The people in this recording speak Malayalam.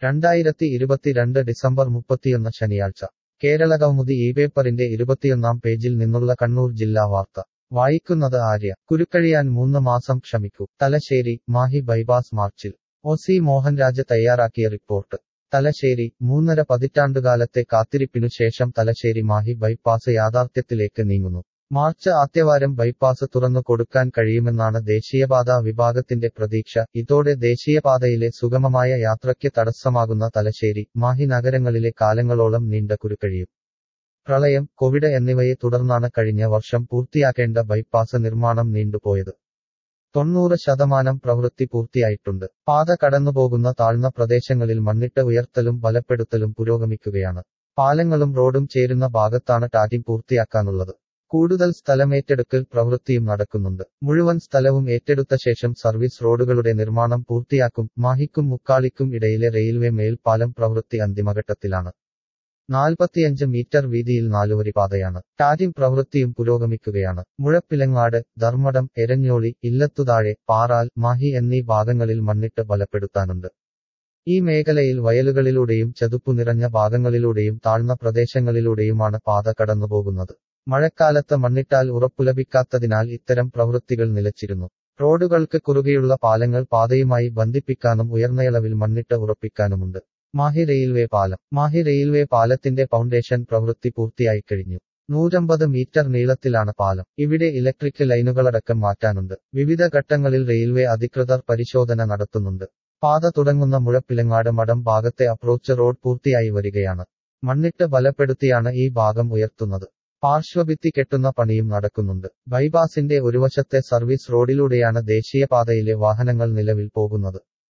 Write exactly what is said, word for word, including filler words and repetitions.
രണ്ടായിരത്തി ഇരുപത്തിരണ്ട് ഡിസംബർ മുപ്പത്തിയൊന്ന് ശനിയാഴ്ച കേരളകൗമുദി ഈ പേപ്പറിന്റെ ഇരുപത്തിയൊന്നാം പേജിൽ നിന്നുള്ള കണ്ണൂർ ജില്ലാ വാർത്ത വായിക്കുന്നത് ആര്യ. കുരുക്കഴിയാൻ മൂന്ന് മാസം ക്ഷമിക്കൂ. തലശ്ശേരി മാഹി ബൈപാസ് മാർച്ചിൽ ഒ സി മോഹൻരാജ് തയ്യാറാക്കിയ റിപ്പോർട്ട്. തലശ്ശേരി മൂന്നര പതിറ്റാണ്ടുകാലത്തെ കാത്തിരിപ്പിനു ശേഷം തലശ്ശേരി മാഹി ബൈപ്പാസ് യാഥാർത്ഥ്യത്തിലേക്ക് നീങ്ങുന്നു. മാർച്ച് ആദ്യവാരം ബൈപ്പാസ് തുറന്നു കൊടുക്കാൻ കഴിയുമെന്നാണ് ദേശീയപാതാ വിഭാഗത്തിന്റെ പ്രതീക്ഷ. ഇതോടെ ദേശീയപാതയിലെ സുഗമമായ യാത്രയ്ക്ക് തടസ്സമാകുന്ന തലശ്ശേരി മാഹി നഗരങ്ങളിലെ കാലങ്ങളോളം നീണ്ട കുരുക്കഴിയും. പ്രളയം, കോവിഡ് എന്നിവയെ തുടർന്നാണ് കഴിഞ്ഞ വർഷം പൂർത്തിയാക്കേണ്ട ബൈപ്പാസ് നിർമ്മാണം നീണ്ടുപോയത്. തൊണ്ണൂറ് ശതമാനം പ്രവൃത്തി പൂർത്തിയായിട്ടുണ്ട്. പാത കടന്നുപോകുന്ന താഴ്ന്ന പ്രദേശങ്ങളിൽ മണ്ണിട്ട് ഉയർത്തലും ബലപ്പെടുത്തലും പുരോഗമിക്കുകയാണ്. പാലങ്ങളും റോഡും ചേരുന്ന ഭാഗത്താണ് ടാറ്റിംഗ് പൂർത്തിയാക്കാനുള്ളത്. കൂടുതൽ സ്ഥലമേറ്റെടുക്കൽ പ്രവൃത്തിയും നടക്കുന്നുണ്ട്. മുഴുവൻ സ്ഥലവും ഏറ്റെടുത്ത ശേഷം സർവീസ് റോഡുകളുടെ നിർമ്മാണം പൂർത്തിയാക്കും. മാഹിക്കും മുക്കാളിക്കും ഇടയിലെ റെയിൽവേ മേൽപ്പാലം പ്രവൃത്തി അന്തിമഘട്ടത്തിലാണ്. നാൽപ്പത്തിയഞ്ച് മീറ്റർ വീതിയിൽ നാലുവരി പാതയാണ്. ടാറ്റിംഗ് പ്രവൃത്തിയും പുരോഗമിക്കുകയാണ്. മുഴപ്പിലങ്ങാട്, ധർമ്മടം, എരഞ്ഞോളി, ഇല്ലത്തുതാഴെ, പാറാൽ, മാഹി എന്നീ ഭാഗങ്ങളിൽ മണ്ണിട്ട് ബലപ്പെടുത്താനുണ്ട്. ഈ മേഖലയിൽ വയലുകളിലൂടെയും ചതുപ്പു നിറഞ്ഞ ഭാഗങ്ങളിലൂടെയും താഴ്ന്ന പ്രദേശങ്ങളിലൂടെയുമാണ് പാത കടന്നുപോകുന്നത്. മഴക്കാലത്ത് മണ്ണിട്ടാൽ ഉറപ്പുലഭിക്കാത്തതിനാൽ ഇത്തരം പ്രവൃത്തികൾ നിലച്ചിരുന്നു. റോഡുകൾക്ക് കുറുകെയുള്ള പാലങ്ങൾ പാതയുമായി ബന്ധിപ്പിക്കാനും ഉയർന്നയളവിൽ മണ്ണിട്ട് ഉറപ്പിക്കാനുമുണ്ട്. മാഹി റെയിൽവേ പാലം. മാഹി റെയിൽവേ പാലത്തിന്റെ ഫൗണ്ടേഷൻ പ്രവൃത്തി പൂർത്തിയായിക്കഴിഞ്ഞു. നൂറ്റമ്പത് മീറ്റർ നീളത്തിലാണ് പാലം. ഇവിടെ ഇലക്ട്രിക് ലൈനുകളടക്കം മാറ്റാനുണ്ട്. വിവിധ ഘട്ടങ്ങളിൽ റെയിൽവേ അധികൃതർ പരിശോധന നടത്തുന്നുണ്ട്. പാത തുടങ്ങുന്ന മുഴപ്പിലങ്ങാട് മഠം ഭാഗത്തെ അപ്രോച്ച് റോഡ് പൂർത്തിയായി വരികയാണ്. മണ്ണിട്ട് ബലപ്പെടുത്തിയാണ് ഈ ഭാഗം ഉയർത്തുന്നത്. പാർശ്വഭിത്തി കെട്ടുന്ന പണിയും നടക്കുന്നുണ്ട്. ബൈപാസിന്റെ ഒരു വശത്തെ സർവീസ് റോഡിലൂടെയാണ് ദേശീയപാതയിലെ വാഹനങ്ങൾ നിലവിൽ പോകുന്നത്.